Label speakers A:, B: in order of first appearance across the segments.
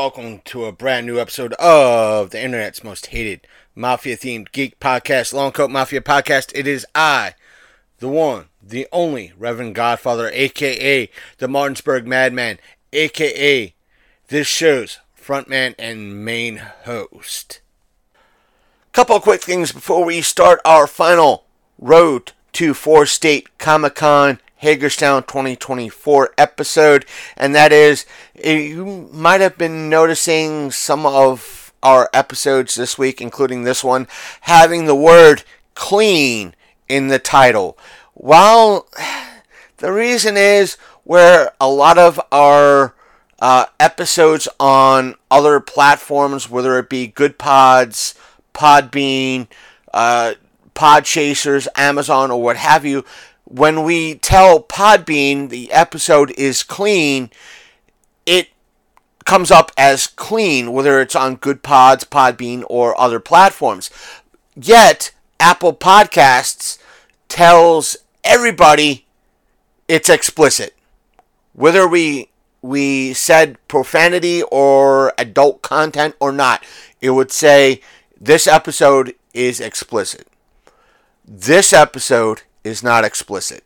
A: welcome to a brand new episode of the internet's most hated Mafia-themed geek podcast, Long Coat Mafia Podcast. It is I, the one, the only Reverend Godfather, a.k.a. the Martinsburg Madman, a.k.a. this show's frontman and main host. Couple of quick things before we start our final road to 4-State Comic-Con Hagerstown 2024 episode, and that is, you might have been noticing some of our episodes this week, including this one, having the word clean in the title. Well, the reason is where a lot of our episodes on other platforms, whether it be Good Pods, Podbean, Podchasers, Amazon, or what have you, when we tell Podbean the episode is clean, it comes up as clean, whether it's on Good Pods, Podbean, or other platforms. Yet, Apple Podcasts tells everybody it's explicit. Whether we said profanity or adult content or not, it would say this episode is explicit. This episode is not explicit.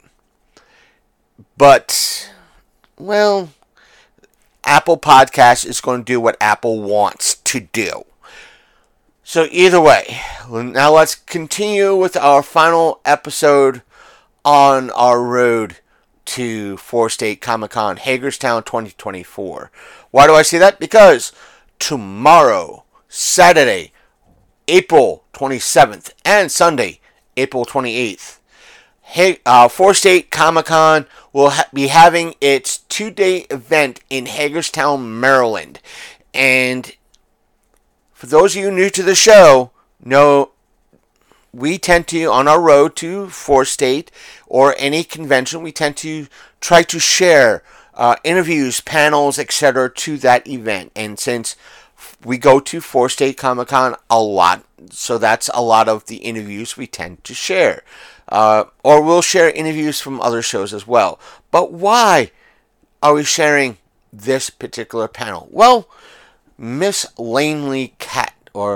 A: But, well, Apple Podcast is going to do what Apple wants to do. So either way, now let's continue with our final episode on our road to 4-State Comic-Con Hagerstown 2024. Why do I say that? Because tomorrow, Saturday, April 27th, and Sunday, April 28th, 4-State Comic-Con will be having its 2-day event in Hagerstown, Maryland. And for those of you new to the show, know we tend to, on our road to 4-State or any convention, we tend to try to share interviews, panels, etc. to that event. And since we go to 4-State Comic-Con a lot, so that's a lot of the interviews we tend to share. Or we'll share interviews from other shows as well. But why are we sharing this particular panel? Well, Miss Lanely Cat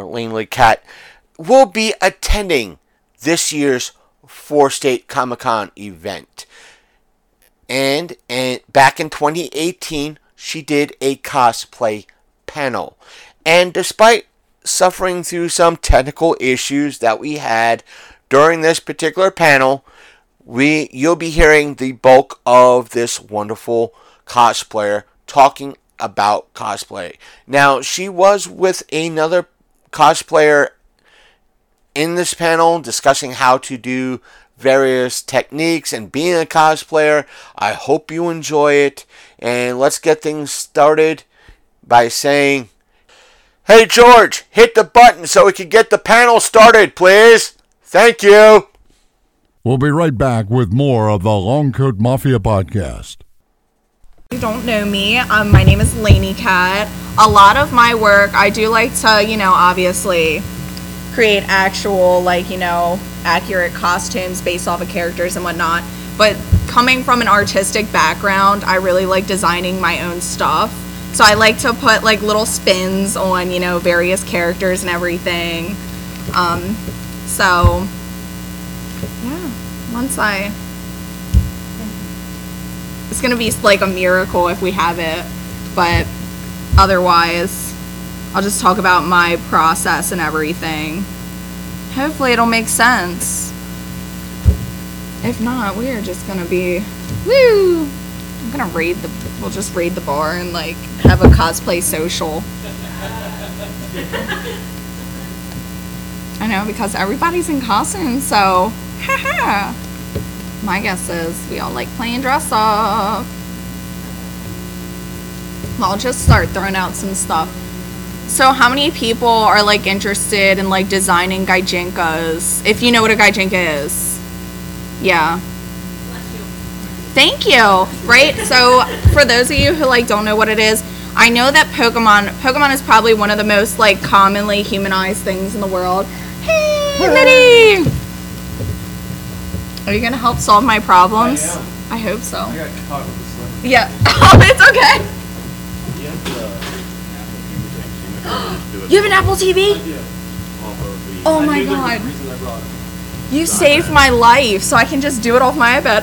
A: will be attending this year's 4-State Comic-Con event. And back in 2018, she did a cosplay panel. And despite suffering through some technical issues that we had during this particular panel, you'll be hearing the bulk of this wonderful cosplayer talking about cosplay. Now, she was with another cosplayer in this panel discussing how to do various techniques and being a cosplayer. I hope you enjoy it. And let's get things started by saying, hey George, hit the button so we can get the panel started, please. Thank you.
B: We'll be right back with more of the Long Coat Mafia Podcast.
C: If you don't know me, my name is Laney Cat. A lot of my work, I do like to, obviously create actual, accurate costumes based off of characters and whatnot. But coming from an artistic background, I really like designing my own stuff. So I like to put, little spins on, various characters and everything. So, yeah, it's going to be like a miracle if we have it, but otherwise, I'll just talk about my process and everything. Hopefully it'll make sense. If not, we are just going to be, woo! I'm going to we'll just raid the bar and, have a cosplay social. I know, because everybody's in costume, so, haha. My guess is we all like playing dress up. I'll just start throwing out some stuff. So how many people are, interested in, designing gaijinkas? If you know what a gaijinka is. Yeah. Thank you. Right? So, for those of you who, don't know what it is, I know that Pokemon is probably one of the most, commonly humanized things in the world. Hey, Mitty! Are you going to help solve my problems?
D: I am.
C: I hope so.
D: I got caught with the slipper.
C: Yeah. Oh, it's okay. You have an Apple TV? Oh my god. You saved my life, so I can just do it off my iPad.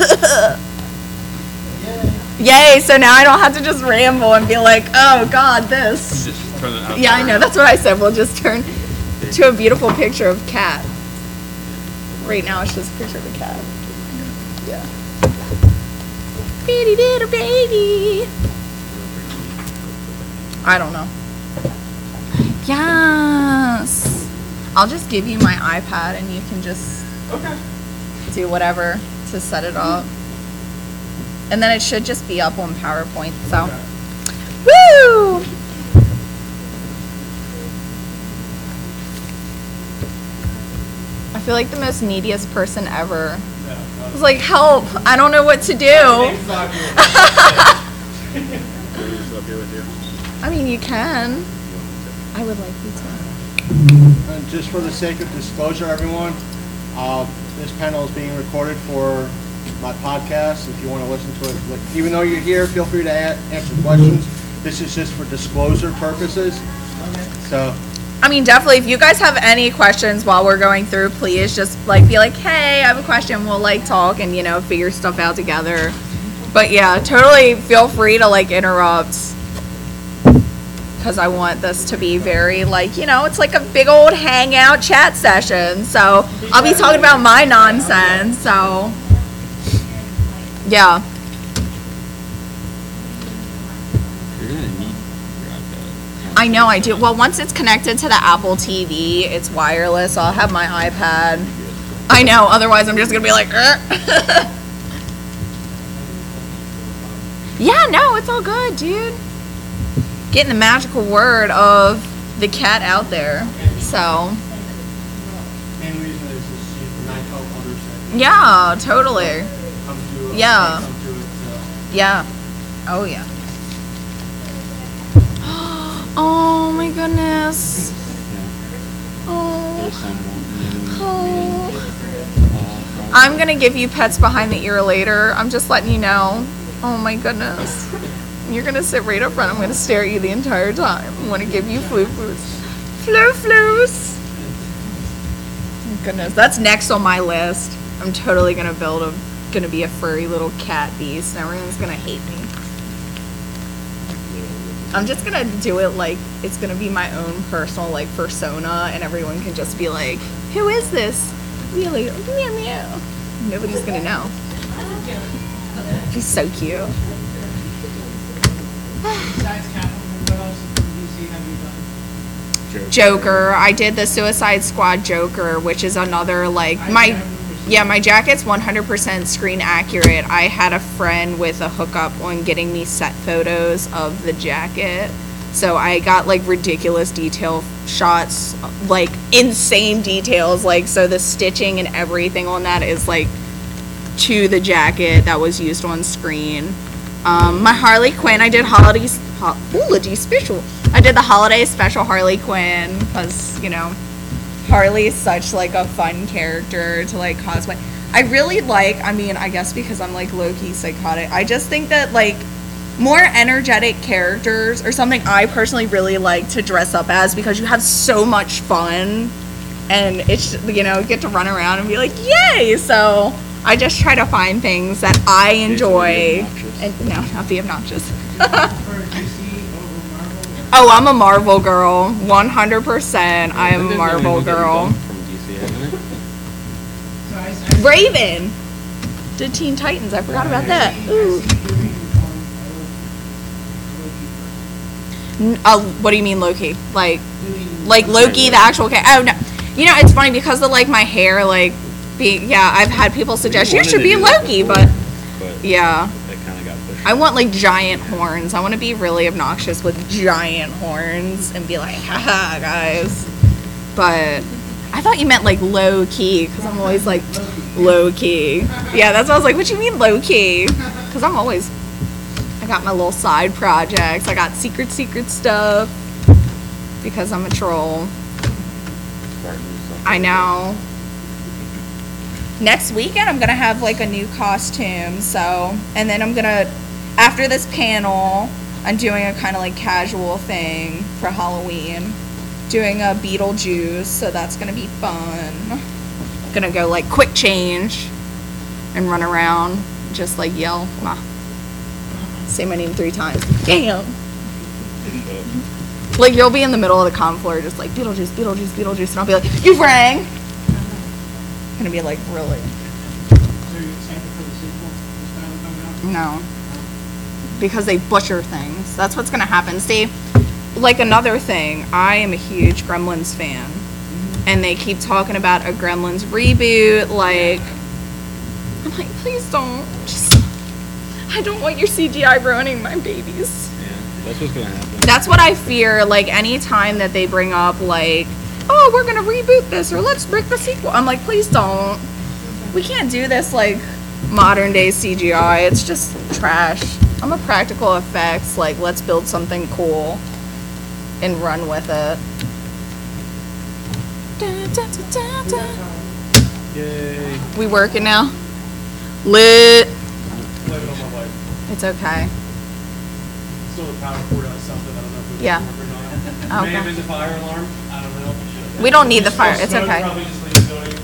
C: Yay, so now I don't have to just ramble and be like, oh god, this.
D: Just turn it out.
C: Yeah, I know, that's what I said. We'll just turn to a beautiful picture of cat. Right now it's just a picture of a cat. Yeah. Bitty little baby. I don't know. Yes. I'll just give you my iPad and you can just do whatever to set it up. And then it should just be up on PowerPoint, so. Woo! I feel like the most neediest person ever. I was like, help, I don't know what to do. I mean, you can. I would like you to.
E: And just for the sake of disclosure, everyone, this panel is being recorded for my podcast. If you want to listen to it, even though you're here, feel free to answer questions. This is just for disclosure purposes. So,
C: I mean, definitely, if you guys have any questions while we're going through, please just like be like, hey, I have a question. We'll like talk and, you know, figure stuff out together. But yeah, totally feel free to like interrupt. Because I want this to be very, like, you know, it's like a big old hangout chat session. So I'll be talking about my nonsense. So, yeah.
D: You're gonna need your iPad.
C: I know I do. Well, once it's connected to the Apple TV, it's wireless. I'll have my iPad. I know. Otherwise, I'm just going to be like, yeah, no, it's all good, dude. Getting the magical word of the cat out there. So,
E: main reason is just you can help others.
C: yeah, totally.
E: Come to
C: Yeah.
E: Come to it.
C: Yeah. Oh, yeah. Oh, my goodness. Oh. Oh. I'm going to give you pets behind the ear later. I'm just letting you know. Oh, my goodness. You're going to sit right up front. I'm going to stare at you the entire time. I'm going to give you flu-flus. Flu-flus. Goodness. That's next on my list. I'm totally going to going to be a furry little cat beast, and everyone's going to hate me. I'm just going to do it like it's going to be my own personal, like, persona, and everyone can just be like, who is this? Really? Meow, meow. Nobody's going to know. He's so cute. Joker. I did the Suicide Squad Joker, which is another, like, my jacket's 100% screen accurate. I had a friend with a hookup on getting me set photos of the jacket. So I got, like, ridiculous detail shots, like, insane details. Like, so the stitching and everything on that is, like, to the jacket that was used on screen. My Harley Quinn, I did holiday special. I did the holiday special Harley Quinn because, you know, Harley is such, like, a fun character to, like, cosplay. I really like, I mean, I guess because I'm, like, low-key psychotic, I just think that, like, more energetic characters are something I personally really like to dress up as because you have so much fun and it's, you know, get to run around and be like, yay! So I just try to find things that I enjoy. And no, not be obnoxious. Oh, I'm a Marvel girl. 100%. I am a Marvel girl.
D: From DC, hasn't it?
C: Raven did Teen Titans. I forgot about that. Ooh. What do you mean Loki? Like Loki, the actual cat? Oh, no. You know, it's funny because of, like, my hair, like, being, yeah, I've had people suggest you should be Loki, but yeah.
D: It kind of got pushed.
C: I want, like, giant horns. I want to be really obnoxious with giant horns and be like, haha, guys. But I thought you meant, like, low-key, because I'm always, like, low-key. Yeah, that's what I was like, what you mean low-key? Because I'm always, I got my little side projects. I got secret stuff because I'm a troll. I know. Next weekend, I'm going to have, like, a new costume, so, and then I'm going to, after this panel, I'm doing a kind of, like, casual thing for Halloween. doing a Beetlejuice, so that's gonna be fun. Gonna go like quick change and run around, just like yell, say my name 3 times. Damn. Like you'll be in the middle of the con floor, just like Beetlejuice, Beetlejuice, Beetlejuice, and I'll be like, you rang. Gonna be like, really? No, because they butcher things. That's what's gonna happen. See, like another thing, I am a huge Gremlins fan, and they keep talking about a Gremlins reboot. Like, I'm like, please don't. Just, I don't want your CGI ruining my babies.
D: Yeah, that's what's gonna happen.
C: That's what I fear. Like any time that they bring up, like, oh, we're gonna reboot this or let's make the sequel. I'm like, please don't. We can't do this like modern day CGI. It's just trash. I'm a practical effects. Like, let's build something cool and run with it.
D: Yay.
C: We working now? Lit.
F: Blame it on my wife.
C: It's okay.
F: Still the power cord on something. I don't know if it was
C: Yeah.
F: working or not.
C: Okay.
F: May have been the fire alarm. I don't know.
C: We don't need the fire. It's
F: Smoke
C: okay.
F: Probably just leave it going.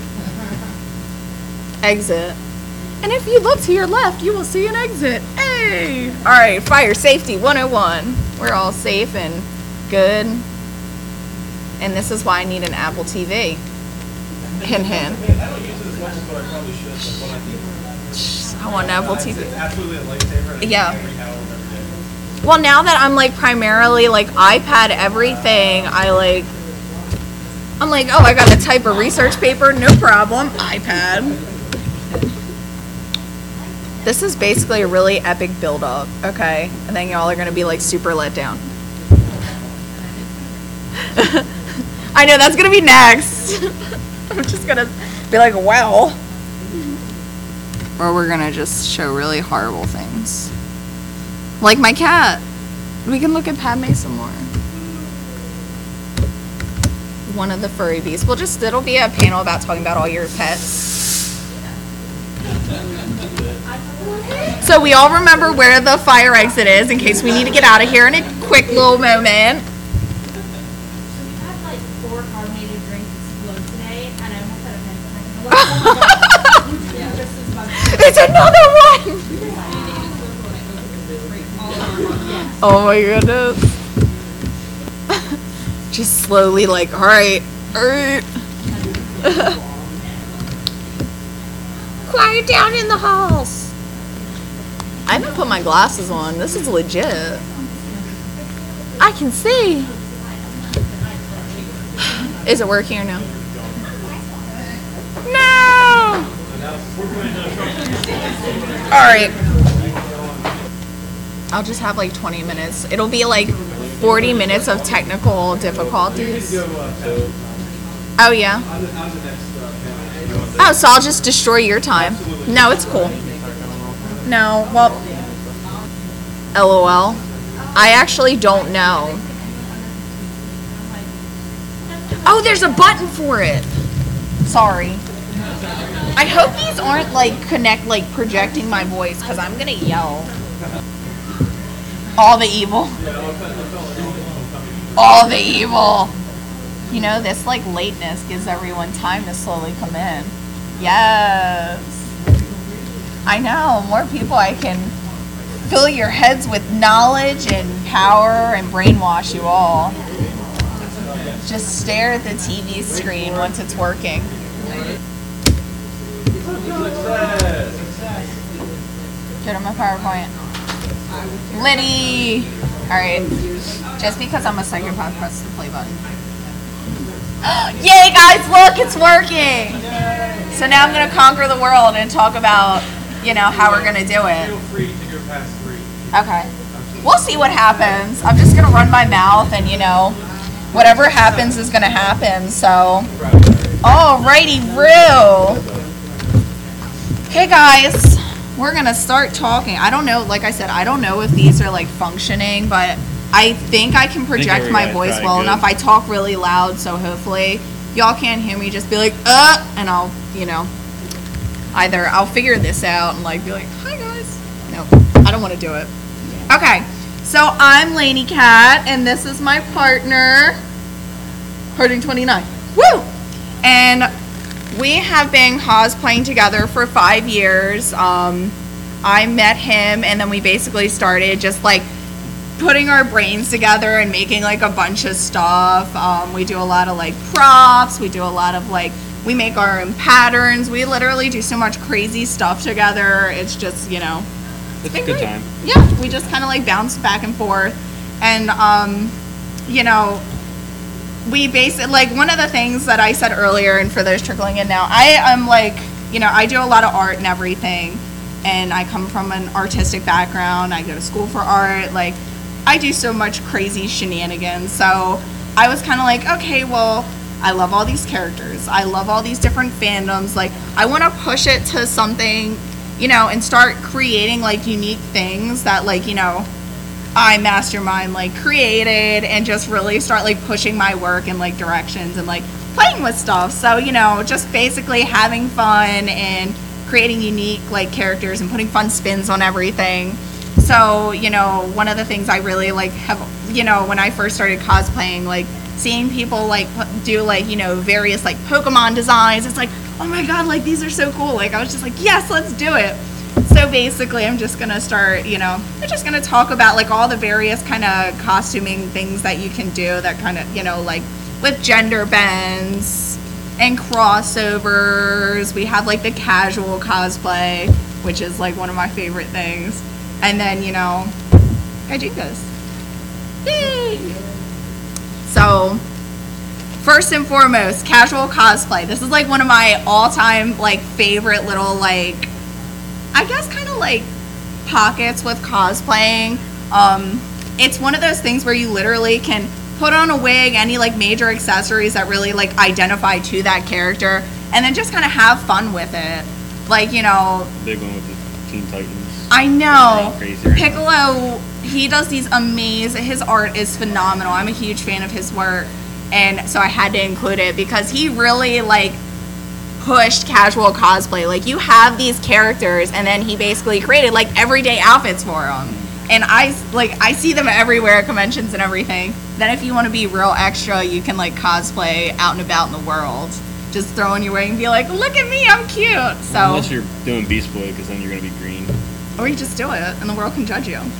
C: Exit. And if you look to your left, you will see an exit. Hey! All right, fire safety 101. We're all safe and good. And this is why I need an Apple TV. Hint, hint.
F: I don't use it as much as what I probably should, but when I do,
C: I want an Apple
F: it's
C: TV.
F: absolutely a lifesaver. And
C: Yeah.
F: every hour of every day.
C: Well, now that I'm like primarily like iPad everything, I'm like, oh, I got to type a research paper, no problem, iPad. This is basically a really epic build-up, okay? And then y'all are gonna be like super let down. I know that's gonna be next. I'm just gonna be like, wow. Or we're gonna just show really horrible things. Like my cat. We can look at Padme some more. One of the furry beasts. It'll be a panel about talking about all your pets. So we all remember where the fire exit is in case we need to get out of here in a quick little moment.
G: We had like 4 carbonated drinks explode today, and I almost had a panic.
C: It's another one! Oh my goodness. Just slowly like, alright. Quiet down in the halls. I haven't put my glasses on. This is legit. I can see. Is it working or no? No! Alright. I'll just have like 20 minutes. It'll be like 40 minutes of technical difficulties. Oh, yeah. Oh, so I'll just destroy your time. No, it's cool. No, well, LOL. I actually don't know. Oh, there's a button for it. Sorry. I hope these aren't like projecting my voice because I'm gonna yell. All the evil. All the evil. You know, this like lateness gives everyone time to slowly come in. Yes. I know, more people I can fill your heads with knowledge and power and brainwash you all. Just stare at the TV screen once it's working. Get on my PowerPoint. Liddy! Alright. Just because I'm a psychopath, press the play button. Yay, guys, look, it's working! So now I'm going to conquer the world and talk about, you know, how we're going to do it.
F: Feel free to go past 3.
C: Okay. We'll see what happens. I'm just going to run my mouth and, you know, whatever happens is going to happen, so. Alrighty, real. Okay, guys. We're going to start talking. I don't know, like I said, I don't know if these are, like, functioning, but I think I can project my voice well enough. I talk really loud, so hopefully y'all can't hear me. Just be like, and I'll, you know, either I'll figure this out and, like, be like, hi, guys. No, I don't want to do it. Okay, so I'm Lainey Cat, and this is my partner. Harding 29. Woo! And we have been cosplaying together for 5 years. I met him, and then we basically started just like putting our brains together and making like a bunch of stuff. We do a lot of like props. We do a lot of like, we make our own patterns. We literally do so much crazy stuff together. It's just, you know,
D: It's a good time.
C: yeah, we just kind of like bounce back and forth. And, you know, we basically, like, one of the things that I said earlier, and for those trickling in now, I am like, you know, I do a lot of art and everything. And I come from an artistic background. I go to school for art. Like, I do so much crazy shenanigans. So I was kind of like, okay, well, I love all these characters. I love all these different fandoms. Like, I want to push it to something, you know, and start creating like unique things that, like, you know, I mastermind like created, and just really start like pushing my work in like directions and like playing with stuff. So, you know, just basically having fun and creating unique like characters and putting fun spins on everything. So, you know, one of the things I really like have, you know, when I first started cosplaying, like seeing people like do like, you know, various like Pokemon designs, it's like, oh my god, like these are so cool. Like I was just like, yes, let's do it. So basically I'm just gonna start, you know, I'm just gonna talk about like all the various kind of costuming things that you can do that kind of, you know, like with gender bends and crossovers. We have like the casual cosplay, which is like one of my favorite things. And then, you know, Gaijinkas. Yay! So, first and foremost, casual cosplay. This is like one of my all-time like favorite little like, I guess kind of like pockets with cosplaying. It's one of those things where you literally can put on a wig, any like major accessories that really like identify to that character, and then just kind of have fun with it. Like, you know,
D: Big one with the Teen Titans.
C: I know.
D: Crazy right now.
C: Piccolo, he does these amazing, his art is phenomenal. I'm a huge fan of his work, and so I had to include it because he really like pushed casual cosplay. Like, you have these characters, and then he basically created like everyday outfits for them. And I see them everywhere at conventions and everything. Then if you want to be real extra, you can like cosplay out and about in the world. Just throw on your wig and be like, look at me, I'm cute. So,
D: Unless you're doing Beast Boy, because then you're going to be green.
C: or you just do it and the world can judge you.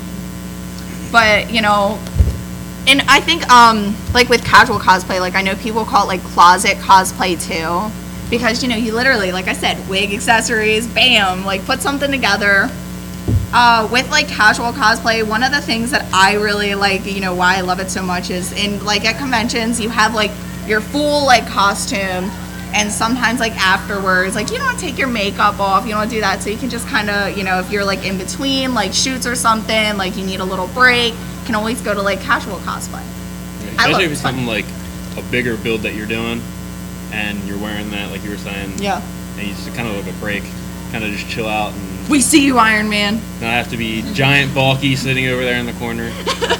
C: But, you know, and I think like with casual cosplay, like I know people call it like closet cosplay too, because, you know, you literally, like I said, wig, accessories, bam, like put something together. With like casual cosplay, one of the things that I really like, you know, why I love it so much is in like at conventions you have like your full like costume, and sometimes like afterwards, like you don't want to take your makeup off, you don't want to do that, so you can just kind of, you know, if you're like in between like shoots or something, like you need a little break, you can always go to like casual cosplay. I love
D: Especially if
C: it.
D: it's something like a bigger build that you're doing, and you're wearing that, like you were saying.
C: Yeah.
D: And you just kind of like a break, kind of just chill out, and
C: We see you, Iron Man.
D: not have to be giant, bulky, sitting over there in the corner.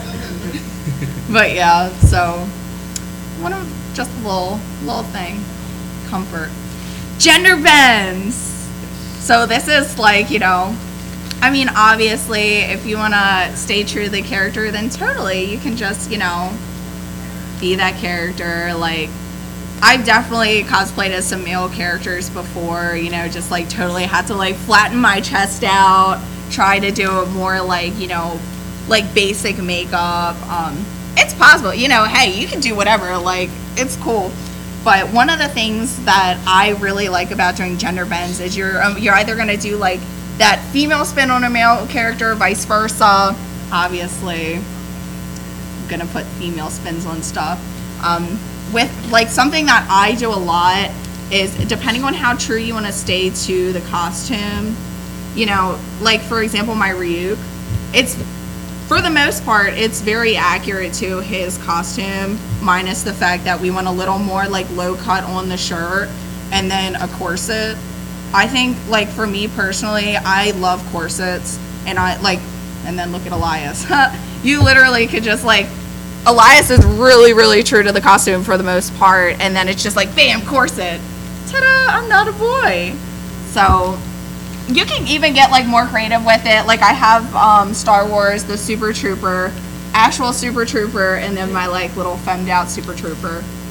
C: But yeah, so one of just a little thing, comfort. Gender bends. So this is like, you know, I mean, obviously, if you want to stay true to the character, then totally, you can just, you know, be that character. Like, I've definitely cosplayed as some male characters before, you know, just like totally had to like flatten my chest out, try to do more like, you know, like basic makeup. It's possible, you know, hey, you can do whatever, like, it's cool. But one of the things that I really like about doing gender bends is you're either going to do like that female spin on a male character, vice versa. Obviously, I'm going to put female spins on stuff. With like something that I do a lot is, depending on how true you want to stay to the costume, you know, like for example, my Ryuk, it's, for the most part, it's very accurate to his costume, minus the fact that we went a little more like low cut on the shirt and then a corset. I think, like, for me personally, I love corsets, and I like, and then look at Elias. You literally could just like, Elias is really, really true to the costume for the most part, and then it's just like, bam, corset. Ta-da, I'm not a boy. So you can even get like more creative with it. Like I have Star Wars, the Super Trooper, actual Super Trooper, and then my like little femmed out Super Trooper.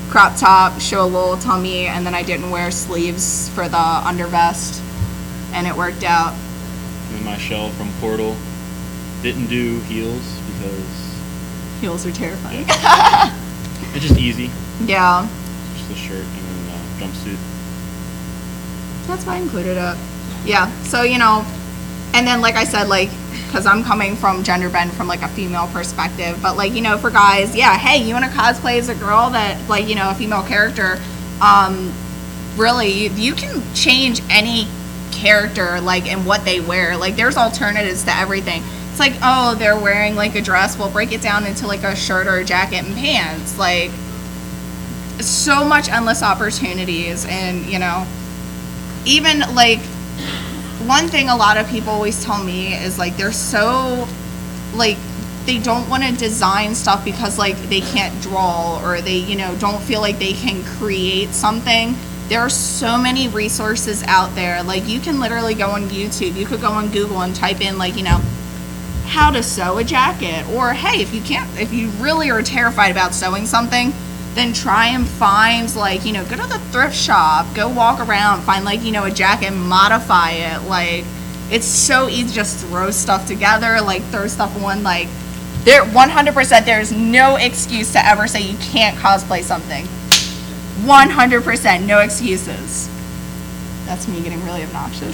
C: crop top, show a little tummy, and then I didn't wear sleeves for the undervest, and it worked out.
D: And then my shell from Portal didn't do heels because
C: Heels are terrifying.
D: it's just easy.
C: Yeah.
D: Just the shirt and then jumpsuit.
C: That's why I included it. Yeah, so, you know, and then, like I said, like, because I'm coming from gender bend from, like, a female perspective, but, like, you know, for guys, yeah, hey, you want to cosplay as a girl that, like, you know, a female character, really, you can change any character, like, and what they wear. Like, there's alternatives to everything. It's like, oh, they're wearing, like, a dress, well, break it down into, like, a shirt or a jacket and pants. Like, so much endless opportunities, and, you know, even, like, one thing a lot of people always tell me is, like, they're so, like, they don't want to design stuff because, like, they can't draw, or they, you know, don't feel like they can create something. There are so many resources out there. Like, you can literally go on YouTube. You could go on Google and type in, like, you know, how to sew a jacket. Or, hey, if you really are terrified about sewing something, then try and find, like, you know, go to the thrift shop, go walk around, find, like, you know, a jacket, modify it. Like, it's so easy to just throw stuff together, like, throw stuff on, like, there 100% there's no excuse to ever say you can't cosplay something. 100%, no excuses. That's me getting really obnoxious.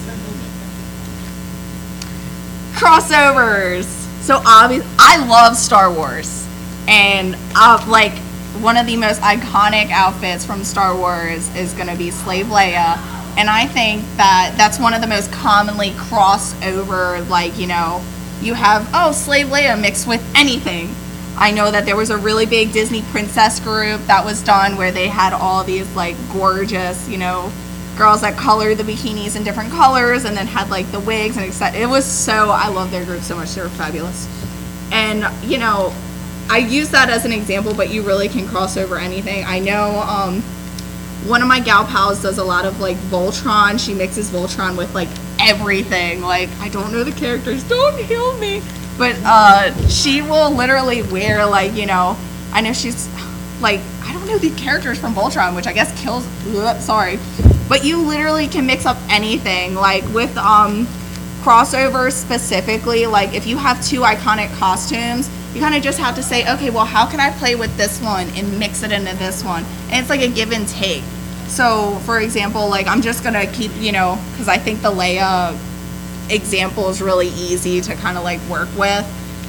C: Crossovers. So obviously, I love Star Wars, and like, one of the most iconic outfits from Star Wars is going to be Slave Leia, and I think that that's one of the most commonly crossover, like, you know, you have, oh, Slave Leia mixed with anything. I know that there was a really big Disney princess group that was done where they had all these, like, gorgeous, you know, girls that colored the bikinis in different colors and then had, like, the wigs and etc. It was so, I love their group so much. They were fabulous. And, you know, I use that as an example, but you really can cross over anything. I know one of my gal pals does a lot of, like, Voltron. She mixes Voltron with, like, everything. Like, I don't know the characters. Don't heal me. But she will literally wear, like, you know, I know she's, like, I don't know the characters from Voltron, which I guess kills, sorry. But you literally can mix up anything. Like, with crossovers specifically, like, if you have two iconic costumes, you kind of just have to say, okay, well, how can I play with this one and mix it into this one? And it's like a give and take. So, for example, like, I'm just going to keep, you know, because I think the Leia example is really easy to kind of, like, work with.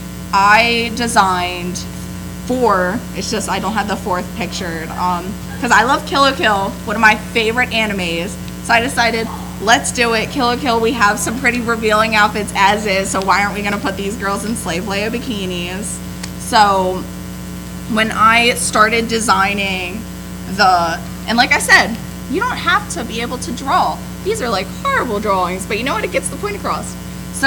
C: I designed 4, it's just I don't have the 4th pictured, because I love Kill la Kill, one of my favorite animes. So I decided, let's do it. Kill la Kill, we have some pretty revealing outfits as is, so why aren't we going to put these girls in Slave Leia bikinis? So when I started designing and like I said, you don't have to be able to draw. These are, like, horrible drawings, but you know what? It gets the point across. So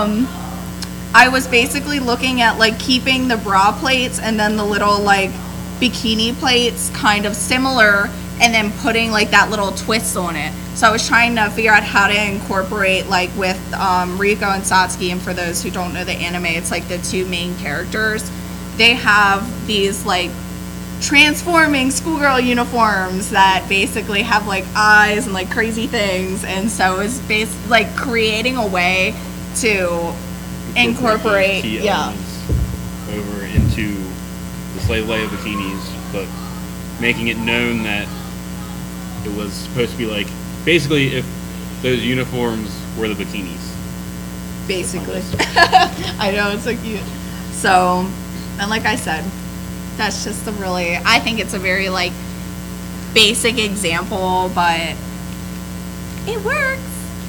C: I was basically looking at, like, keeping the bra plates and then the little, like, bikini plates kind of similar, and then putting, like, that little twist on it. So I was trying to figure out how to incorporate, like, with Riko and Satsuki, and for those who don't know the anime, it's, like, the 2 main characters. They have these, like, transforming schoolgirl uniforms that basically have, like, eyes and, like, crazy things, and so it's basically, like, creating a way to incorporate
D: key elements over into the Slave Leia bikinis, but making it known that it was supposed to be, like, basically if those uniforms were the bikinis.
C: Basically. I know, it's so cute. So, and like I said, that's just a really, I think it's a very, like, basic example, but it works.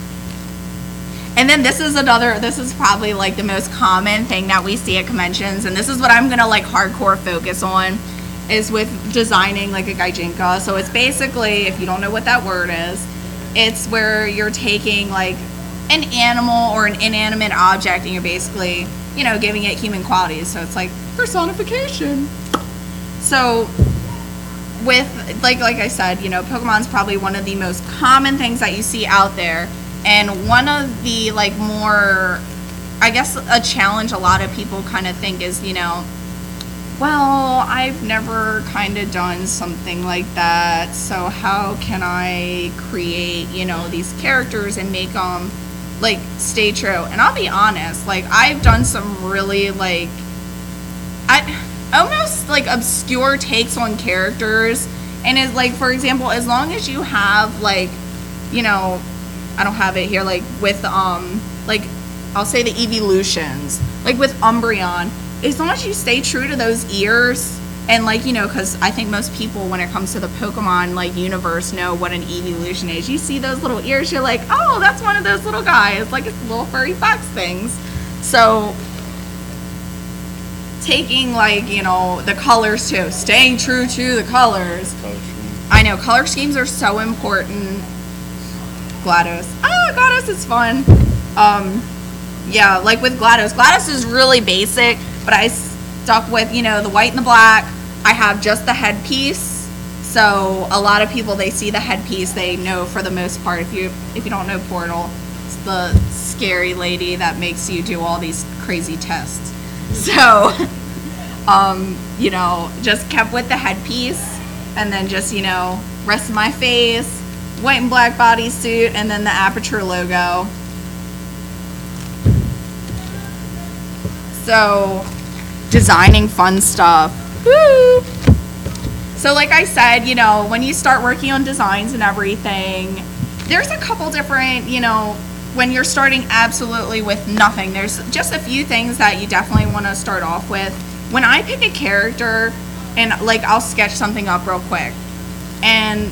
C: And then this is probably, like, the most common thing that we see at conventions, and this is what I'm gonna, like, hardcore focus on, is with designing, like, a gaijinka. So it's basically, if you don't know what that word is, it's where you're taking, like, an animal or an inanimate object and you're basically, you know, giving it human qualities. So it's like personification. So with, like I said, you know, Pokemon's probably one of the most common things that you see out there. And one of the, like, more, I guess, a challenge a lot of people kind of think is, you know, well, I've never kind of done something like that, so how can I create, these characters and make them, like, stay true? And I'll be honest, like, I've done some really, like, almost, like, obscure takes on characters, and it's, like, for example, as long as you have, like, I don't have it here, like, with, like, I'll say the evolutions, like, with Umbreon, as long as you stay true to those ears, and, like, because I think most people, when it comes to the Pokemon, like, universe, know what an evolution is. You see those little ears, you're like, oh, that's one of those little guys, like, it's little furry fox things. So, taking, like, the colors, too, staying true to the colors. I know, color schemes are so important. GLaDOS. GLaDOS is fun. Yeah, like with GLaDOS. GLaDOS is really basic, but I stuck with, the white and the black. I have just the headpiece. So a lot of people, they see the headpiece, they know for the most part. If you don't know Portal, it's the scary lady that makes you do all these crazy tests. So, just kept with the headpiece, and then just, rest of my face, white and black bodysuit, and then the Aperture logo. So, designing fun stuff. Woo! So, like I said, when you start working on designs and everything, there's a couple different, when you're starting absolutely with nothing, there's just a few things that you definitely want to start off with. When I pick a character, and, like, I'll sketch something up real quick, and,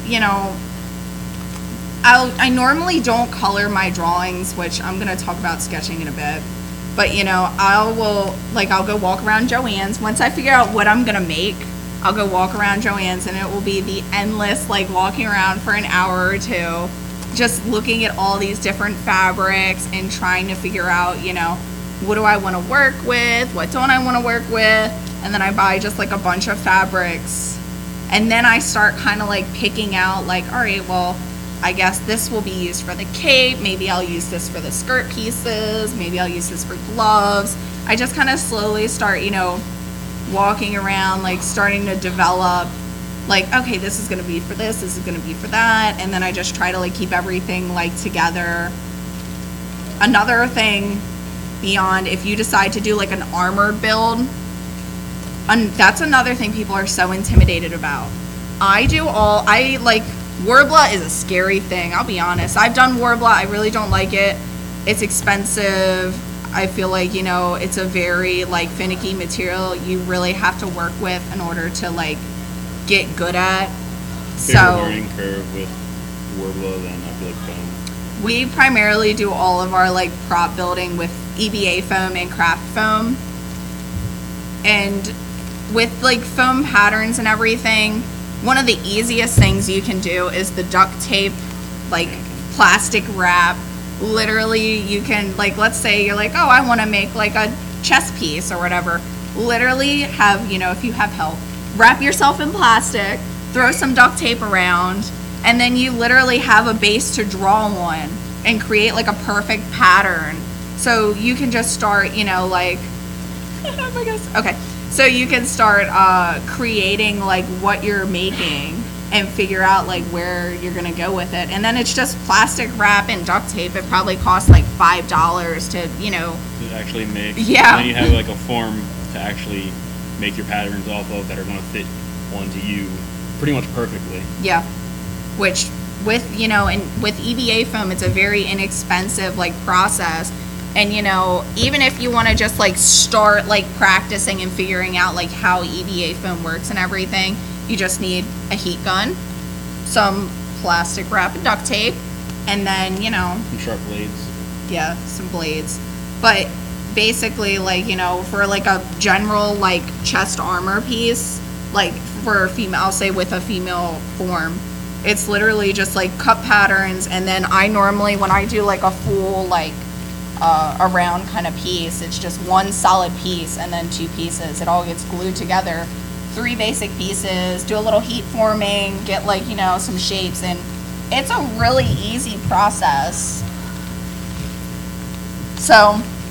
C: I normally don't color my drawings, which I'm going to talk about sketching in a bit. But, I'll go walk around Joann's. Once I figure out what I'm going to make, I'll go walk around Joann's, and it will be the endless, like, walking around for an hour or two, just looking at all these different fabrics and trying to figure out, what do I want to work with? What don't I want to work with? And then I buy just, like, a bunch of fabrics. And then I start kind of, like, picking out, like, all right, well, I guess this will be used for the cape. Maybe I'll use this for the skirt pieces. Maybe I'll use this for gloves. I just kind of slowly start, walking around, like, starting to develop, like, okay, this is going to be for this is going to be for that. And then I just try to, like, keep everything, like, together. Another thing beyond, if you decide to do, like, an armored build, that's another thing people are so intimidated about. Warbler is a scary thing, I'll be honest. I've done Warbler, I really don't like it. It's expensive. I feel like, it's a very, like, finicky material you really have to work with in order to, like, get good at.
D: Bigger learning curve with Warbler than I feel like foam.
C: We primarily do all of our, like, prop building with EVA foam and craft foam. And with, like, foam patterns and everything, one of the easiest things you can do is the duct tape, like, plastic wrap. Literally, you can, like, let's say you're like, oh, I want to make, like, a chess piece or whatever. Literally have, if you have help, wrap yourself in plastic, throw some duct tape around, and then you literally have a base to draw on and create, like, a perfect pattern. So you can just start, like, I guess, okay. So you can start creating, like, what you're making and figure out, like, where you're going to go with it. And then it's just plastic wrap and duct tape. It probably costs, like, $5 to,
D: To actually make.
C: Yeah.
D: And then you have, like, a form to actually make your patterns off of that are going to fit onto you pretty much perfectly.
C: Yeah. Which, with, and with EVA foam, it's a very inexpensive, like, process. And, even if you want to just, like, start, like, practicing and figuring out, like, how EVA foam works and everything, you just need a heat gun, some plastic wrap and duct tape, and then,
D: Some sharp blades.
C: Yeah, some blades. But basically, like, for, like, a general, like, chest armor piece, like, for a female, I'll say with a female form, it's literally just, like, cut patterns. And then I normally, when I do, like, a full, like, a round kind of piece, it's just one solid piece and then two pieces. It all gets glued together. 3 basic pieces, do a little heat forming, get, like, some shapes, and it's a really easy process. So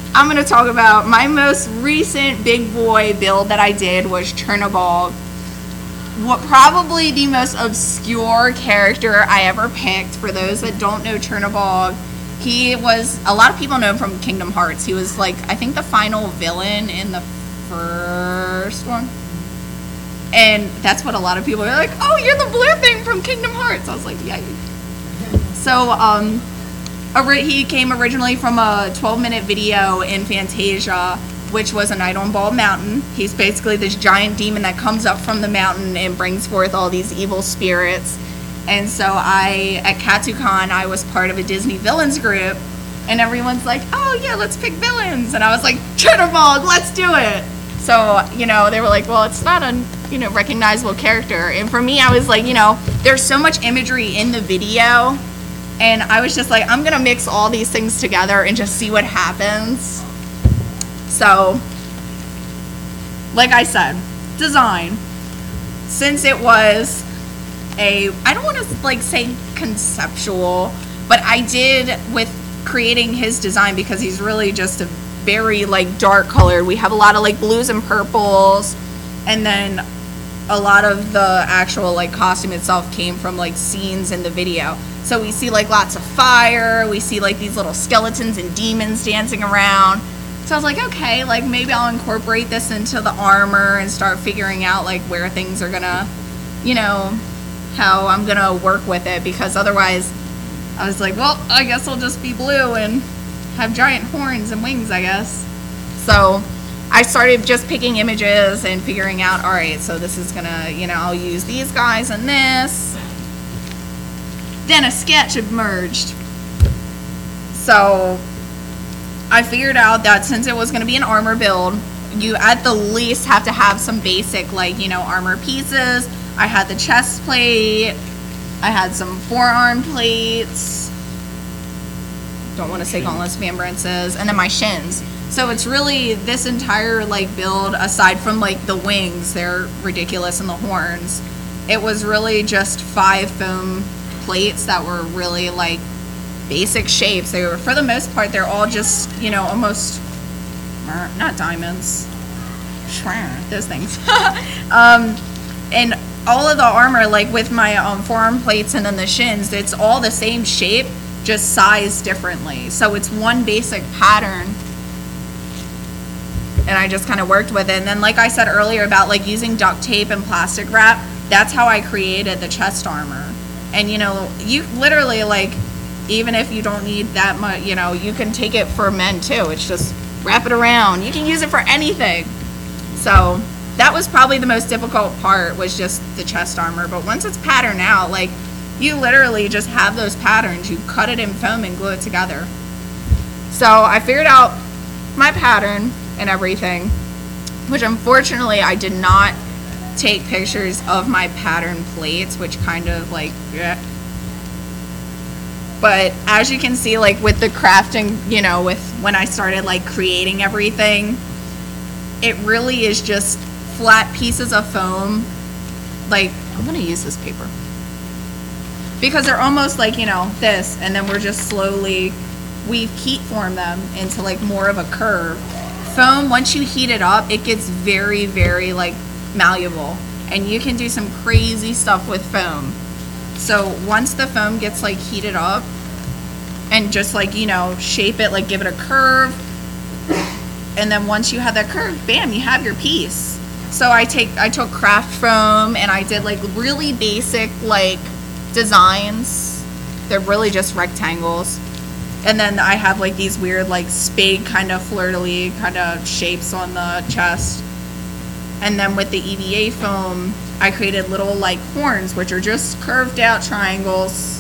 C: I'm going to talk about my most recent big boy build that I did was Chernobog. What probably the most obscure character I ever picked. For those that don't know Chernobog, he was, a lot of people know him from Kingdom Hearts. He was like, I think the final villain in the first one. And that's what a lot of people are like, oh, you're the blue thing from Kingdom Hearts. I was like, yeah. So, he came originally from a 12-minute video in Fantasia, which was a night on Bald Mountain. He's basically this giant demon that comes up from the mountain and brings forth all these evil spirits. And so at KatsuCon, I was part of a Disney villains group, and everyone's like, oh yeah, let's pick villains. And I was like, Chernobog, let's do it. So, they were like, well, it's not a, recognizable character. And for me, I was like, there's so much imagery in the video, and I was just like, I'm going to mix all these things together and just see what happens. So, like I said, design. Since it was I don't want to say conceptual, but I did with creating his design, because he's really just a very dark colored. We have a lot of blues and purples, and then a lot of the actual costume itself came from scenes in the video. So we see lots of fire, we see these little skeletons and demons dancing around. So I was like, okay, maybe I'll incorporate this into the armor and start figuring out where things are gonna, how I'm gonna work with it, because otherwise I was like, well, I guess I'll just be blue and have giant horns and wings, I guess. So I started just picking images and figuring out, all right, so this is gonna, I'll use these guys and this. Then a sketch emerged. So I figured out that since it was going to be an armor build, you at the least have to have some basic, armor pieces. I had the chest plate. I had some forearm plates. Don't want to say gauntlets, vambrances. And then my shins. So it's really this entire, build, aside from, the wings, they're ridiculous, and the horns. It was really just 5 foam plates that were really, basic shapes. They were, for the most part, they're all just, almost, not diamonds, those things. And all of the armor, with my forearm plates and then the shins, it's all the same shape, just sized differently. So it's one basic pattern, and I just kind of worked with it. And then, like I said earlier about using duct tape and plastic wrap, that's how I created the chest armor. And you literally even if you don't need that much, you can take it for men too. It's just wrap it around. You can use it for anything. So that was probably the most difficult part, was just the chest armor. But once it's patterned out, you literally just have those patterns. You cut it in foam and glue it together. So I figured out my pattern and everything, which unfortunately I did not take pictures of my pattern plates, which kind of yeah. But as you can see, with the crafting, with when I started creating everything, it really is just flat pieces of foam. I'm gonna use this paper, because they're almost this, and then we're just slowly, we heat form them into more of a curve. Foam, once you heat it up, it gets very, very malleable, and you can do some crazy stuff with foam. So once the foam gets heated up, and just shape it, give it a curve, and then once you have that curve, bam, you have your piece. So I took craft foam, and I did really basic designs. They're really just rectangles. And then I have these weird spade kind of fleur-de-lis kind of shapes on the chest. And then with the EVA foam, I created little horns, which are just curved out triangles.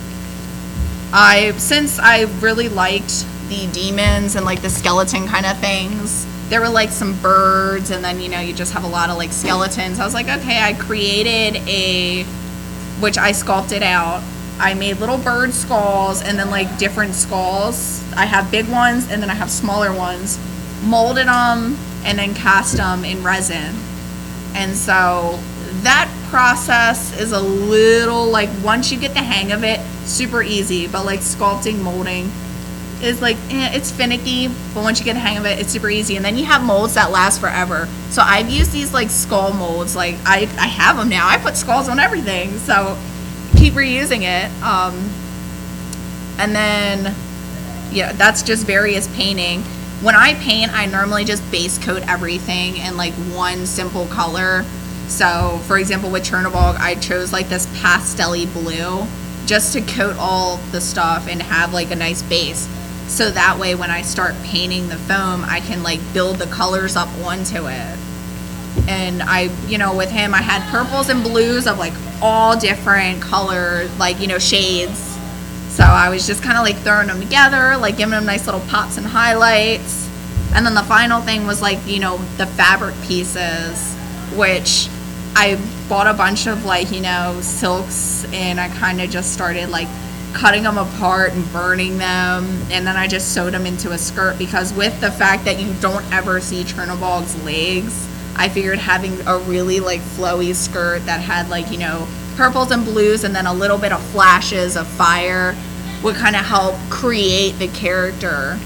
C: Since I really liked the demons and the skeleton kind of things, there were some birds, and then you just have a lot of skeletons. I was like, okay, I created which I sculpted out. I made little bird skulls, and then different skulls. I have big ones, and then I have smaller ones. Molded them and then cast them in resin. And so that process is a little once you get the hang of it, super easy. But sculpting, molding, is like, it's finicky, but once you get the hang of it, it's super easy. And then you have molds that last forever. So I've used these like skull molds. Like I have them now. I put skulls on everything. So keep reusing it. And then, yeah, that's just various painting. When I paint, I normally just base coat everything in like one simple color. So for example, with Chernobog, I chose like this pastel-y blue just to coat all the stuff and have like a nice base. So that way when I start painting the foam, I can like build the colors up onto it. And I, you know, with him, I had purples and blues of like all different colors, like, you know, shades. So I was just kind of like throwing them together, like giving them nice little pops and highlights. And then the final thing was like, you know, the fabric pieces, which I bought a bunch of like, you know, silks, and I kind of just started like cutting them apart and burning them, and then I just sewed them into a skirt, because with the fact that you don't ever see Chernobog's legs, I figured having a really like flowy skirt that had like, you know, purples and blues and then a little bit of flashes of fire would kind of help create the character,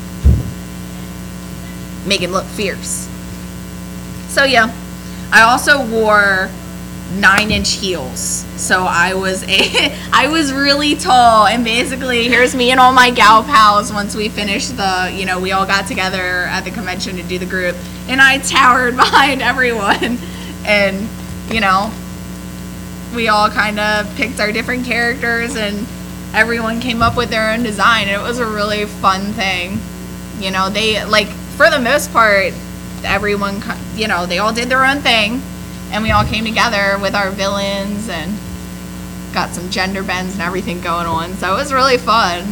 C: make it look fierce. So yeah, I also wore 9-inch heels. So I was really tall, and basically here's me and all my gal pals once we finished the, you know, we all got together at the convention to do the group, and I towered behind everyone, and, you know, we all kind of picked our different characters, and everyone came up with their own design, and it was a really fun thing. You know, they, like, for the most part, everyone, you know, they all did their own thing, and we all came together with our villains and got some gender bends and everything going on. So it was really fun.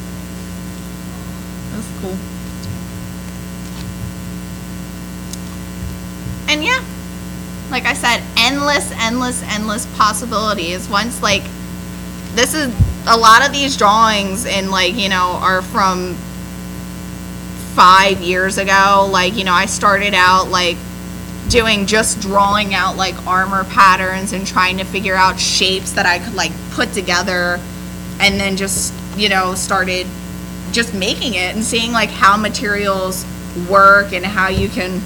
C: It was cool. And yeah, like I said, endless possibilities. Once, like, this is, a lot of these drawings and, like, you know, are from 5 years ago. Like, you know, I started out, like, drawing out like armor patterns and trying to figure out shapes that I could like put together, and then just, you know, started just making it and seeing like how materials work and how you can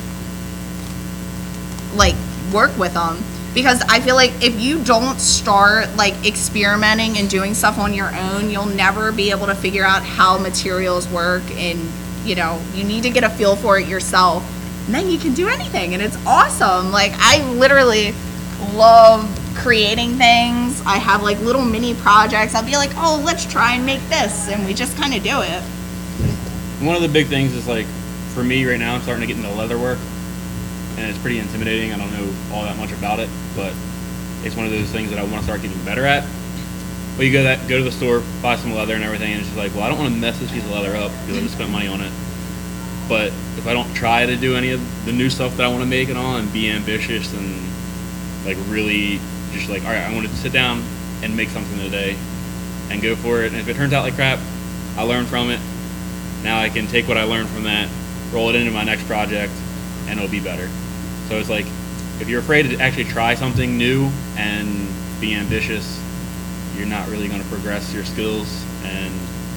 C: like work with them. Because I feel like if you don't start like experimenting and doing stuff on your own, you'll never be able to figure out how materials work, and, you know, you need to get a feel for it yourself. And then you can do anything, and it's awesome. Like, I literally love creating things. I have like little mini projects. I'll be like, oh, let's try and make this, and we just kind of do it.
D: One of the big things is, like, for me right now, I'm starting to get into leather work, and it's pretty intimidating. I don't know all that much about it, but it's one of those things that I want to start getting better at. Well, you go to the store, buy some leather and everything, and it's just like, well, I don't want to mess this piece of leather up because I just spent money on it. But if I don't try to do any of the new stuff that I want to make and all, and be ambitious and like really just like, all right, I want to sit down and make something today and go for it. And if it turns out like crap, I learn from it. Now I can take what I learned from that, roll it into my next project, and it'll be better. So it's like, if you're afraid to actually try something new and be ambitious, you're not really going to progress your skills, and,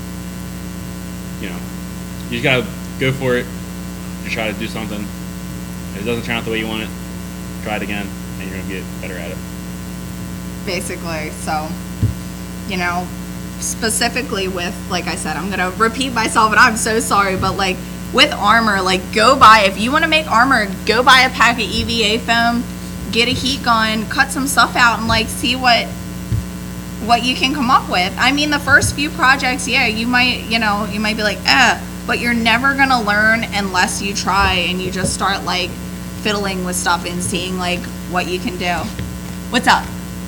D: you know, you just got to go for it and try to do something. If it doesn't turn out the way you want it, try it again, and you're going to get better at it.
C: Basically. So, you know, specifically with, like I said, I'm going to repeat myself, and I'm so sorry, but like with armor, like go buy, if you want to make armor, go buy a pack of EVA foam, get a heat gun, cut some stuff out, and like see what you can come up with. I mean, the first few projects, yeah, you might be like, but you're never gonna learn unless you try and you just start like fiddling with stuff and seeing like what you can do. What's up?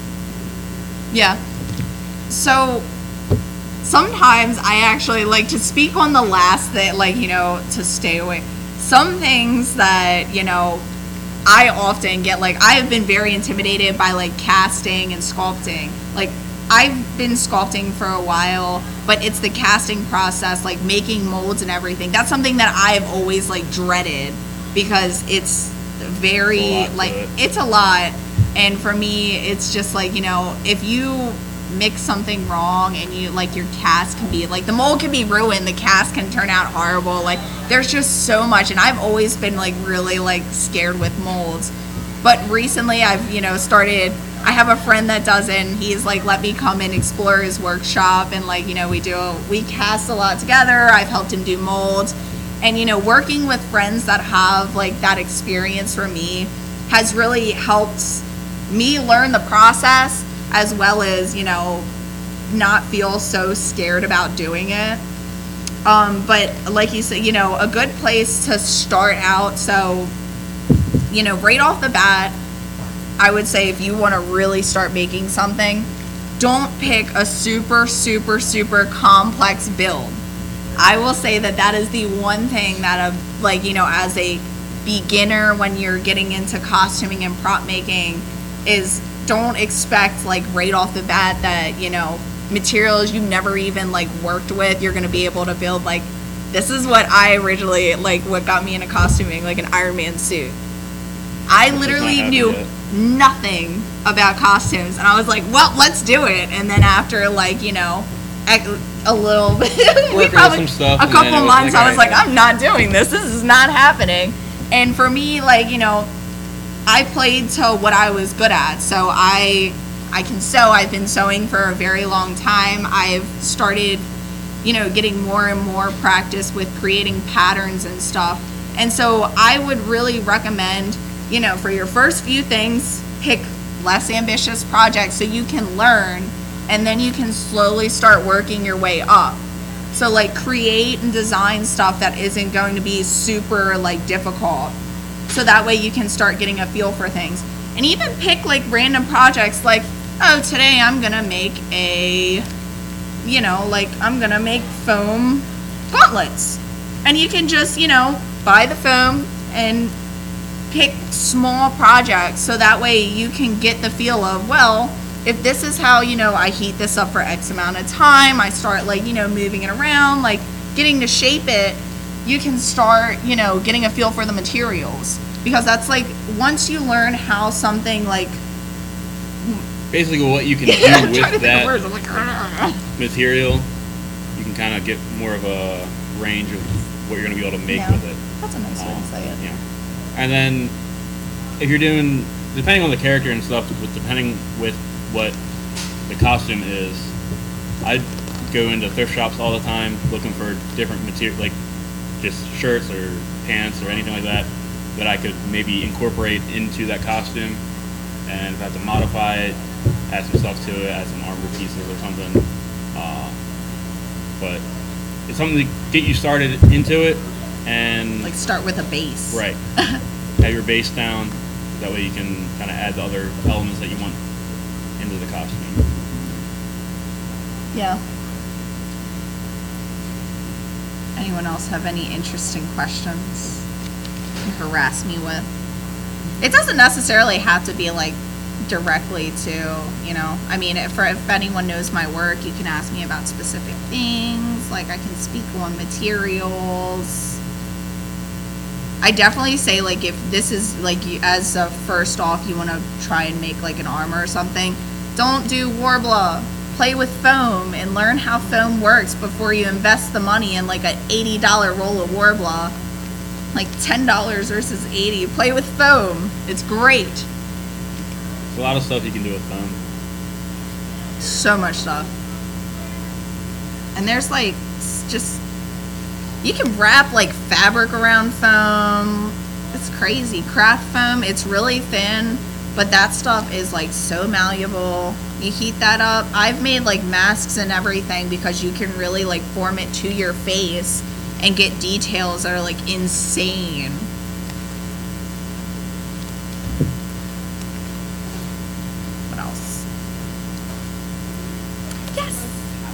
C: Yeah. So sometimes I actually like to speak on the last that, like, you know, to stay away. Some things that, you know, I often get, like, I have been very intimidated by like casting and sculpting. Like, I've been sculpting for a while, but it's the casting process, like making molds and everything. That's something that I've always like dreaded, because it's very like, it's a lot. And for me, it's just like, you know, if you mix something wrong and you, like, your cast can be, like, the mold can be ruined, the cast can turn out horrible. Like, there's just so much, and I've always been, like, really, like, scared with molds. But recently I've, you know, started, I have a friend that does it, and he's, like, let me come and explore his workshop, and, like, you know, we cast a lot together. I've helped him do molds. And, you know, working with friends that have, like, that experience for me has really helped me learn the process, as well as, you know, not feel so scared about doing it. But like you said, you know, a good place to start out. So, you know, right off the bat, I would say if you want to really start making something, don't pick a super, super, super complex build. I will say that is the one thing that, like, you know, as a beginner when you're getting into costuming and prop making, is don't expect, like, right off the bat that, you know, materials you've never even, like, worked with, you're going to be able to build. Like, this is what I originally, like, what got me into costuming, like an Iron Man suit. I literally knew nothing about costumes, and I was like, well, let's do it. And then after, like, you know, a little bit,
D: some stuff,
C: a couple months, I was like, I'm not doing this. This is not happening. And for me, like, you know, I played to what I was good at. So I can sew. I've been sewing for a very long time. I've started, you know, getting more and more practice with creating patterns and stuff. And so I would really recommend, you know, for your first few things, pick less ambitious projects so you can learn, and then you can slowly start working your way up. So, like, create and design stuff that isn't going to be super, like, difficult. So that way you can start getting a feel for things. And even pick, like, random projects, like, oh, today I'm going to make you know, like, I'm going to make foam gauntlets. And you can just, you know, buy the foam and pick small projects, so that way you can get the feel of, well, if this is how, you know, I heat this up for X amount of time, I start, like, you know, moving it around, like, getting to shape it, you can start, you know, getting a feel for the materials. Because that's, like, once you learn how something, like,
D: basically what you can do with that material, you can kind of get more of a range of what you're going to be able to make with it.
C: That's a nice way to say it.
D: Yeah. And then if you're doing, depending on the character and stuff, depending with what the costume is, I'd go into thrift shops all the time looking for different material, like just shirts or pants or anything like that I could maybe incorporate into that costume. And if I have to modify it, add some stuff to it, add some armor pieces or something. But it's something to get you started into it, and
C: like, start with a base.
D: Right. Have your base down. That way you can kind of add the other elements that you want into the costume.
C: Yeah. Anyone else have any interesting questions to harass me with? It doesn't necessarily have to be, like, directly to, you know, I mean, if anyone knows my work, you can ask me about specific things, like, I can speak on materials. I definitely say, like, if this is, like, as a first off, you want to try and make, like, an armor or something, don't do Worbla. Play with foam and learn how foam works before you invest the money in, like, an $80 roll of Worbla. Like, $10 versus $80. Play with foam. It's great.
D: There's a lot of stuff you can do with foam.
C: So much stuff. And there's, like, just, you can wrap, like, fabric around foam. It's crazy. Craft foam, it's really thin, but that stuff is, like, so malleable. You heat that up. I've made, like, masks and everything because you can really, like, form it to your face and get details that are, like, insane. What else? Yes!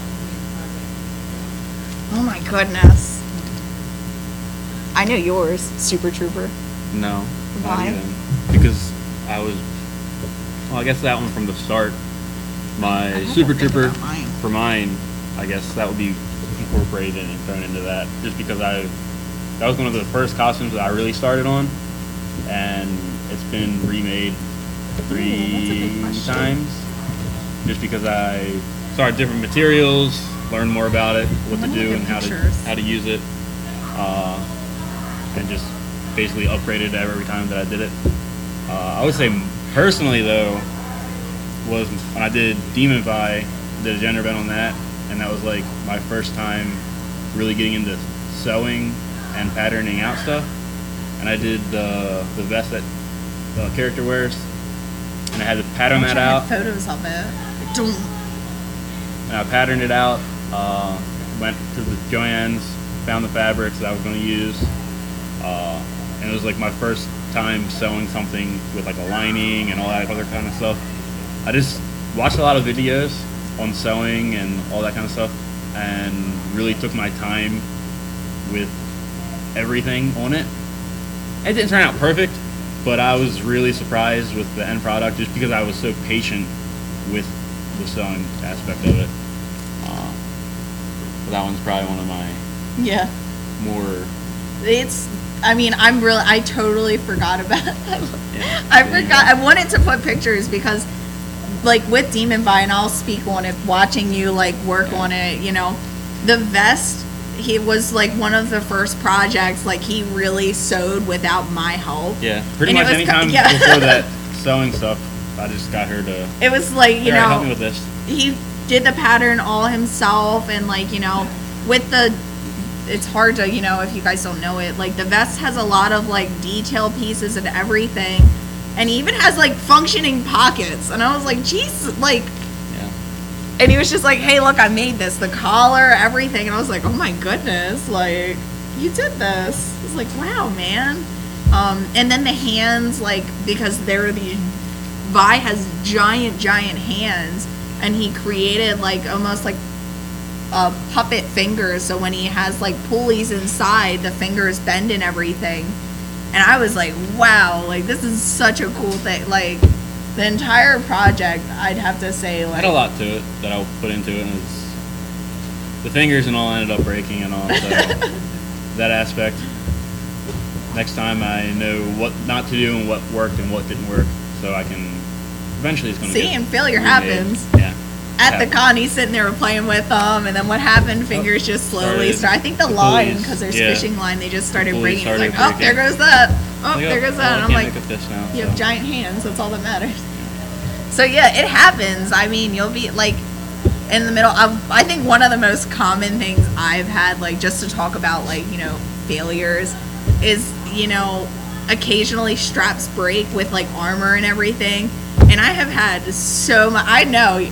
C: Oh my goodness. I know yours, Super Trooper.
D: No.
C: Why?
D: Not even. Because I was, well, I guess that one from the start. My Super Trooper, for mine, I guess that would be incorporated and thrown into that, just because that was one of the first costumes that I really started on, and it's been remade 3 times. just because I saw different materials, learned more about it, what to do, and how to use it, and just basically upgraded every time that I did it. I would say personally though, was when I did Demonify, did a gender bend on that, and that was like my first time really getting into sewing and patterning out stuff. And I did the vest that the character wears, and I had to pattern that out.
C: Photos of it.
D: And I patterned it out. Went to the Joann's, found the fabrics that I was going to use, and it was like my first time sewing something with like a lining and all that other kind of stuff. I just watched a lot of videos on sewing and all that kind of stuff, and really took my time with everything on it. It didn't turn out perfect, but I was really surprised with the end product just because I was so patient with the sewing aspect of it. But that one's probably one of my more.
C: I totally forgot about it.
D: Yeah,
C: I forgot. I wanted to put pictures because, like, with Demonify, and I'll speak on it, watching you, like, work on it, you know, the vest, he was, like, one of the first projects, like, he really sewed without my help.
D: Yeah, pretty
C: And
D: much any time
C: yeah.
D: before that sewing stuff, I just got her to.
C: It was like, you know,
D: help me with this.
C: He did the pattern all himself, and, like, you know, with the, it's hard to, you know, if you guys don't know it, like, the vest has a lot of, like, detail pieces and everything, and he even has, like, functioning pockets, and I was like, jeez, like,
D: Yeah.
C: and he was just like, hey, look, I made this, the collar, everything, and I was like, oh my goodness, like, you did this. I was like, wow, man. And then the hands, like, because they're the, Vi has giant hands, and he created, like, almost like puppet fingers, so when he has, like, pulleys inside, the fingers bend and everything. And I was like, wow, like, this is such a cool thing. Like, the entire project, I'd have to say,
D: I
C: like,
D: had a lot to it that I'll put into it, and it's, the fingers and all ended up breaking and all, so that aspect. Next time I know what not to do and what worked and what didn't work, so I can, eventually it's going to
C: see,
D: get
C: and failure
D: remade.
C: happens.
D: Yeah.
C: At the con, he's sitting there playing with them, and then what happened? Fingers just slowly start. I think the line,
D: pulleys,
C: because there's
D: yeah.
C: fishing line, they just started
D: Pulleys
C: breaking. It's like,
D: started
C: oh, there
D: breaking.
C: goes that. Oh,
D: Like,
C: there goes that.
D: I
C: And I'm
D: can't
C: like,
D: make a fish now,
C: you
D: so.
C: have giant hands. That's all that matters. So yeah, it happens. I mean, you'll be like in the middle of. I think one of the most common things I've had, like, just to talk about, like, you know, failures, is, you know, occasionally straps break with, like, armor and everything. And I have had so much. I know.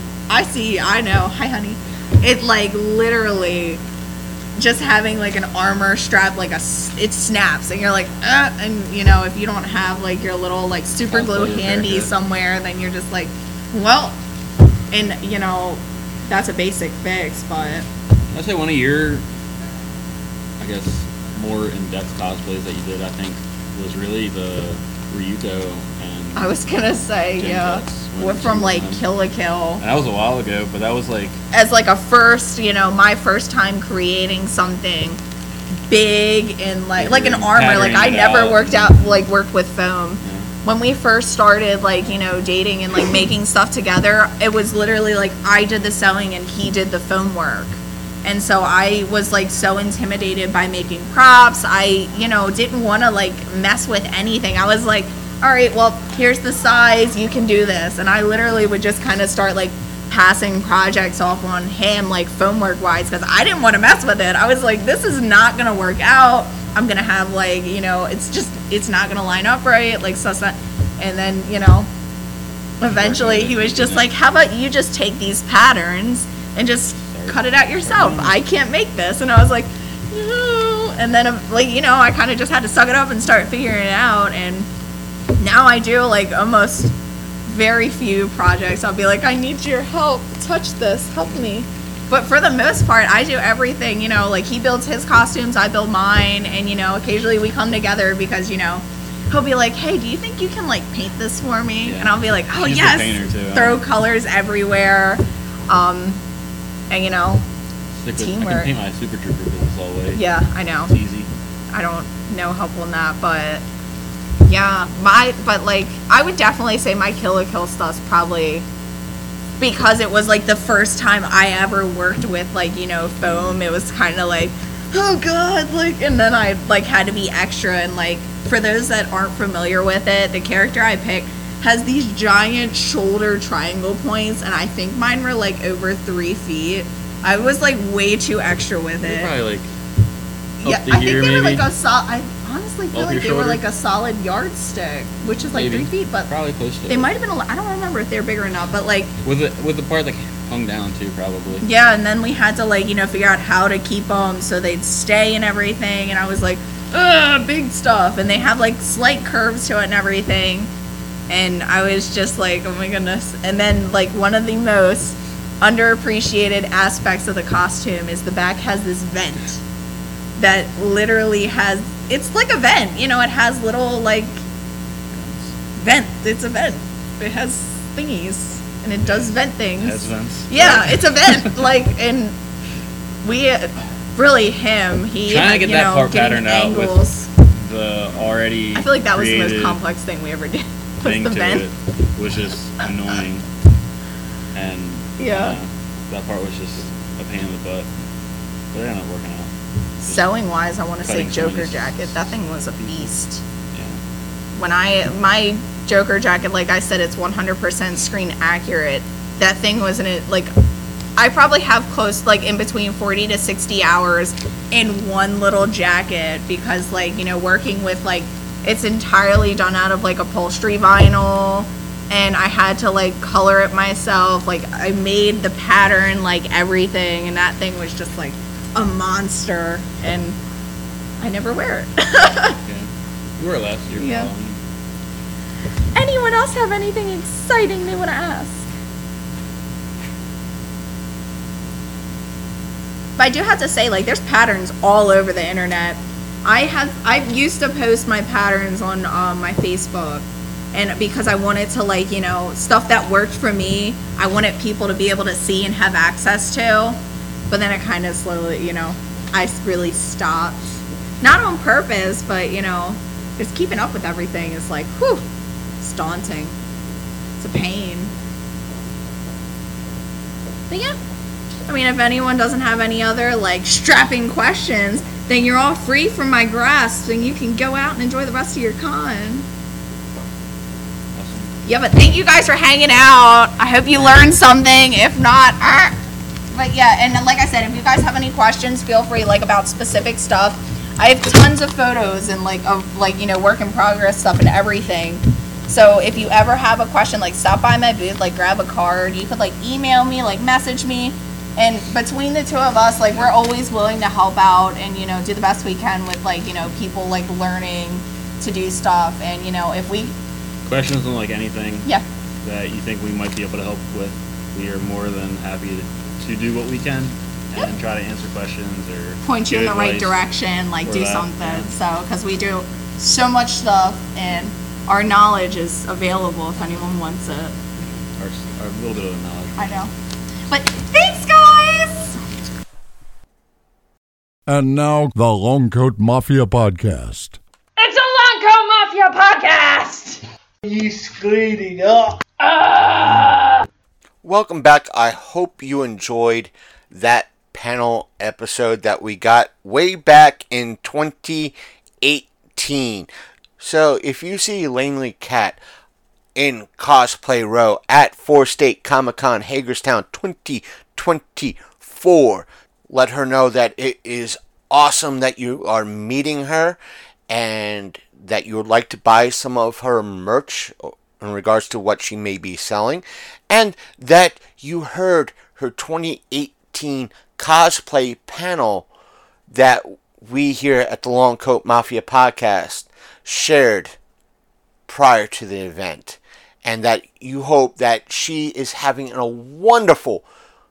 C: Hi, honey. It, like, literally just having, like, an armor strap, like, it snaps, and you're like, and, you know, if you don't have, like, your little, like, super glue handy somewhere, then you're just like, well, and, you know, that's a basic fix, but.
D: I'd say one of your, I guess, more in-depth cosplays that you did, I think, was really the Ryuko and.
C: I was gonna say,
D: Gen
C: yeah.
D: Cuts
C: We're
D: when
C: from,
D: she
C: like,
D: was on.
C: Kill la Kill.
D: And that was a while ago, but that was like.
C: As, like, a first, you know, my first time creating something big and, like an armor. Like, I
D: Patterning it
C: never
D: out.
C: worked with foam. When we first started, like, you know, dating and, like, making stuff together, it was literally, like, I did the sewing and he did the foam work. And so I was, like, so intimidated by making props. I, you know, didn't want to, like, mess with anything. I was like, all right, well, here's the size, you can do this. And I literally would just kind of start, like, passing projects off on him, like, foam work wise, because I didn't want to mess with it. I was like, this is not going to work out. I'm going to have, like, you know, it's not going to line up right, like, so. And then, you know, eventually he was just like, how about you just take these patterns and just cut it out yourself? I can't make this. And I was like, no. And then, like, you know, I kind of just had to suck it up and start figuring it out. And now I do, like, almost very few projects. I'll be like, I need your help. Touch this. Help me. But for the most part, I do everything, you know, like, he builds his costumes, I build mine. And, you know, occasionally we come together because, you know, he'll be like, hey, do you think you can, like, paint this for me?
D: Yeah.
C: And I'll be like, oh,
D: He's a
C: yes.
D: painter, too.
C: Throw colors everywhere. And, you know,
D: I
C: teamwork.
D: can paint my Super Trooper business all the way.
C: Yeah, I know.
D: It's easy.
C: I don't know help on that, but yeah, but, like, I would definitely say my Kill la Kill stuff's probably because it was like the first time I ever worked with like, foam, it was kind of like, oh god, like, and then I like had to be extra. And like, for those that aren't familiar with it, the character I picked has these giant shoulder triangle points, and I think mine were like over 3 feet. I was like way too extra with it.
D: Probably like
C: Yeah,
D: up the
C: I think
D: ear,
C: they were
D: maybe?
C: like a I honestly feel
D: Up
C: like
D: your
C: they were
D: shoulder?
C: like a solid yardstick, which is like
D: Maybe.
C: 3 feet, but
D: Probably close to
C: they
D: it.
C: might have been. I don't remember if they're bigger or not, but like,
D: With the part that hung down too, probably.
C: yeah. And then we had to like figure out how to keep them so they'd stay and everything. And I was like, big stuff, and they have like slight curves to it and everything. And I was just like, oh my goodness. And then like one of the most underappreciated aspects of the costume is the back has this vent that literally has, it's like a vent, it has little like vent. It's a vent. It has thingies and it does vent things.
D: Has vents.
C: Yeah, it's a vent. Like, and we really he
D: Trying to
C: had,
D: get that part
C: getting
D: patterned out with
C: angles.
D: the already
C: I feel like that was the most
D: created
C: complex thing we ever did. Was
D: thing
C: the
D: to
C: vent.
D: it, which is annoying. And
C: Yeah.
D: that part was just a pain in the butt. But it ended up working out.
C: Sewing wise, I want to say
D: Cutting
C: Joker
D: corners.
C: jacket. That thing was a beast.
D: Yeah.
C: When my Joker jacket, like I said, it's 100% screen accurate. That thing wasn't it like, I probably have close like in between 40 to 60 hours in one little jacket because like working with like, it's entirely done out of like upholstery vinyl, and I had to like color it myself. Like I made the pattern, like everything, and that thing was just like a monster, and I never wear it.
D: Yeah. You were last year.
C: Yeah. Anyone else have anything exciting they want to ask? But I do have to say, like, there's patterns all over the internet. I used to post my patterns on my Facebook, and because I wanted to, like, stuff that worked for me, I wanted people to be able to see and have access to. But then it kind of slowly, I really stopped. Not on purpose, but, just keeping up with everything is like, whew, it's daunting. It's a pain. But yeah. I mean, if anyone doesn't have any other, like, strapping questions, then you're all free from my grasp, and you can go out and enjoy the rest of your con.
D: Awesome.
C: Yeah, but thank you guys for hanging out. I hope you learned something. If not, but yeah, and like I said, if you guys have any questions, feel free, like, about specific stuff. I have tons of photos and, like, of, like, work in progress stuff and everything. So if you ever have a question, like, stop by my booth, like, grab a card. You could, like, email me, like, message me. And between the two of us, like, we're always willing to help out and, do the best we can with, like, people, like, learning to do stuff. And, if we...
D: Questions on like anything
C: Yeah.
D: that you think we might be able to help with, we are more than happy to do what we can and try to answer questions or
C: point you in
D: give
C: the right
D: advice.
C: direction, like,
D: or
C: do
D: that,
C: something.
D: yeah.
C: So, because we do so much stuff, and our knowledge is available if anyone wants it.
D: Our little bit of knowledge.
C: I know. But thanks, guys!
B: And now, the Long Coat Mafia Podcast.
G: It's a Long Coat Mafia podcast!
E: You screwed up.
A: Welcome back. I hope you enjoyed that panel episode that we got way back in 2018. So if you see Langley Cat in Cosplay Row at 4-State Comic-Con Hagerstown 2024, let her know that it is awesome that you are meeting her and that you would like to buy some of her merch in regards to what she may be selling, and that you heard her 2018 cosplay panel that we here at the Long Coat Mafia podcast shared prior to the event, and that you hope that she is having a wonderful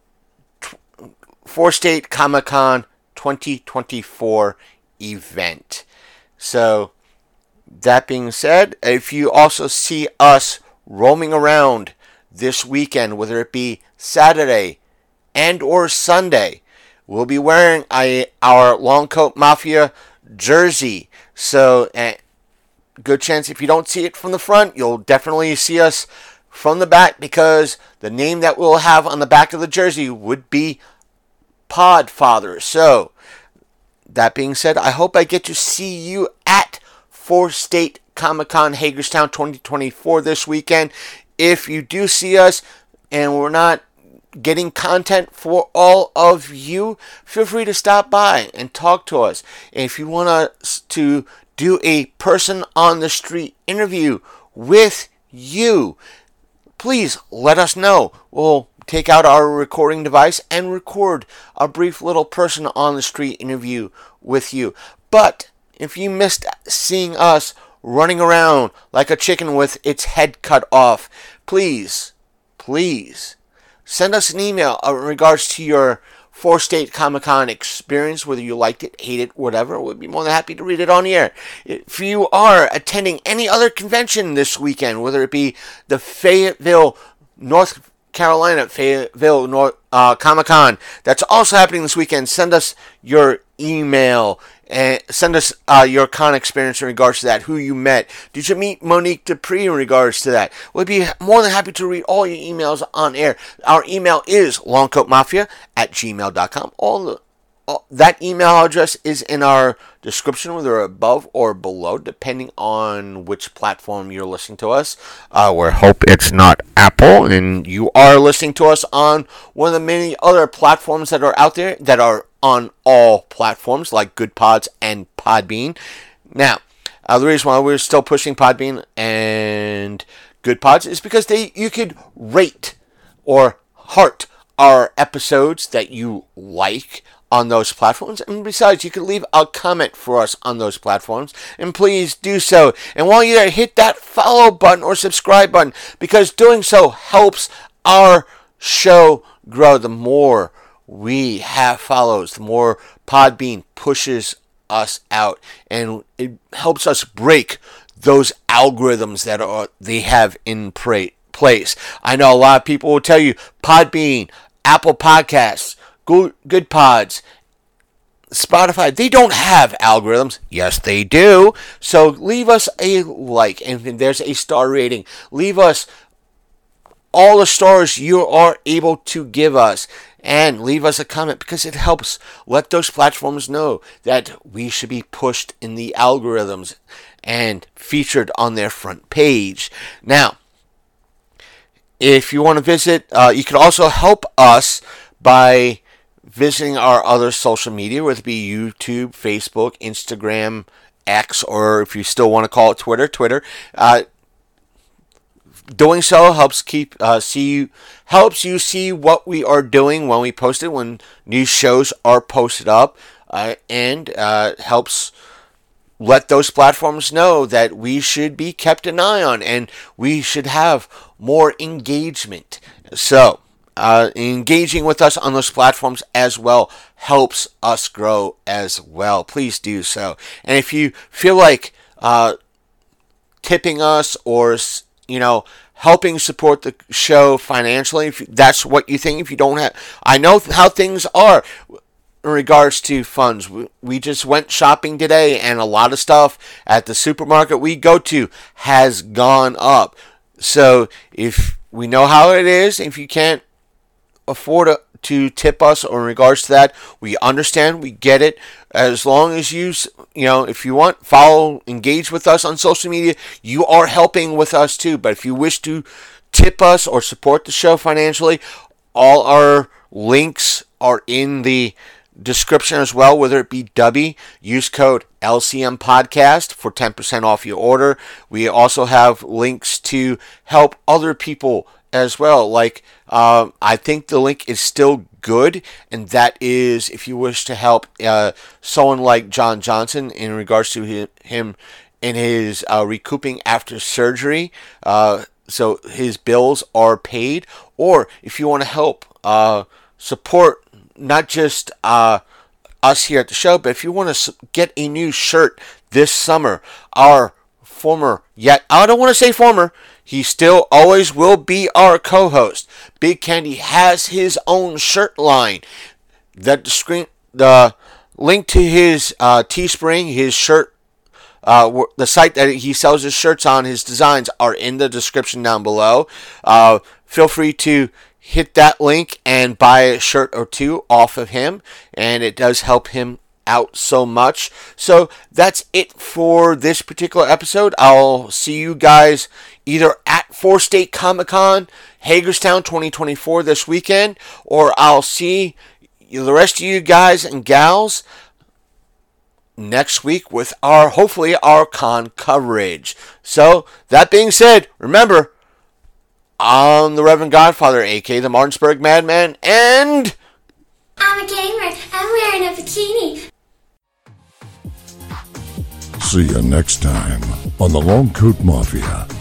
A: 4-State Comic-Con 2024 event. So, that being said, if you also see us roaming around this weekend, whether it be Saturday and or Sunday, we'll be wearing our Long Coat Mafia jersey. So, good chance if you don't see it from the front, you'll definitely see us from the back because the name that we'll have on the back of the jersey would be Podfather. So, that being said, I hope I get to see you at 4-State Comic-Con Hagerstown 2024 this weekend. If you do see us and we're not getting content for all of you, feel free to stop by and talk to us. And if you want us to do a person on the street interview with you, please let us know. We'll take out our recording device and record a brief little person on the street interview with you. But if you missed seeing us running around like a chicken with its head cut off, please send us an email in regards to your 4-State Comic-Con experience, whether you liked it, hate it, whatever. We'd be more than happy to read it on the air. If you are attending any other convention this weekend, whether it be the Fayetteville, North Carolina, Comic-Con, that's also happening this weekend, send us your email and send us your con experience in regards to that, who you met. Did you meet Monique Dupree in regards to that? We'd be more than happy to read all your emails on air. Our email is longcoatmafia@gmail.com. That email address is in our description, whether above or below, depending on which platform you're listening to us. We hope it's not Apple, and you are listening to us on one of the many other platforms that are out there that are on all platforms, like Good Pods and Podbean. Now, the reason why we're still pushing Podbean and Good Pods is because you could rate or heart our episodes that you like on those platforms, and besides, you can leave a comment for us on those platforms, and please do so. And while you're there, hit that follow button or subscribe button, because doing so helps our show grow. The more we have follows, the more Podbean pushes us out, and it helps us break those algorithms that they have in place. I know a lot of people will tell you Podbean, Apple Podcasts, Good Pods, Spotify, they don't have algorithms. Yes, they do. So leave us a like, and there's a star rating. Leave us all the stars you are able to give us, and leave us a comment, because it helps let those platforms know that we should be pushed in the algorithms and featured on their front page. Now, if you want to visit, you can also help us by visiting our other social media, whether it be YouTube, Facebook, Instagram, X, or if you still want to call it Twitter. Doing so helps helps you see what we are doing when we post it, when new shows are posted up, and helps let those platforms know that we should be kept an eye on and we should have more engagement. So, engaging with us on those platforms as well helps us grow as well. Please do so. And if you feel like tipping us or helping support the show financially, if that's what you think, if you don't have, I know how things are in regards to funds. We just went shopping today, and a lot of stuff at the supermarket we go to has gone up. So if we know how it is, if you can't afford to tip us or in regards to that, we understand, we get it. As long as if you want, engage with us on social media, you are helping with us too. But if you wish to tip us or support the show financially, all our links are in the description as well, whether it be Dubby. Use code LCM Podcast for 10% off your order. We also have links to help other people as well. Like, I think the link is still good, and that is if you wish to help someone like John Johnson in regards to him in his recouping after surgery, so his bills are paid. Or if you want to help support not just us here at the show, but if you want to get a new shirt this summer, our former, yet I don't want to say former, he still always will be our co-host, Big Candy, has his own shirt line. The link to his Teespring, his shirt the site that he sells his shirts on, his designs are in the description down below. Feel free to hit that link and buy a shirt or two off of him, and it does help him out so much. So that's it for this particular episode. I'll see you guys either at 4-State Comic-Con, Hagerstown 2024 this weekend, or I'll see the rest of you guys and gals next week with hopefully our con coverage. So that being said, remember, I'm the Reverend Godfather, aka the Martinsburg Madman, and
H: I'm a gamer. I'm wearing a bikini.
B: See you next time on the Long Coat Mafia.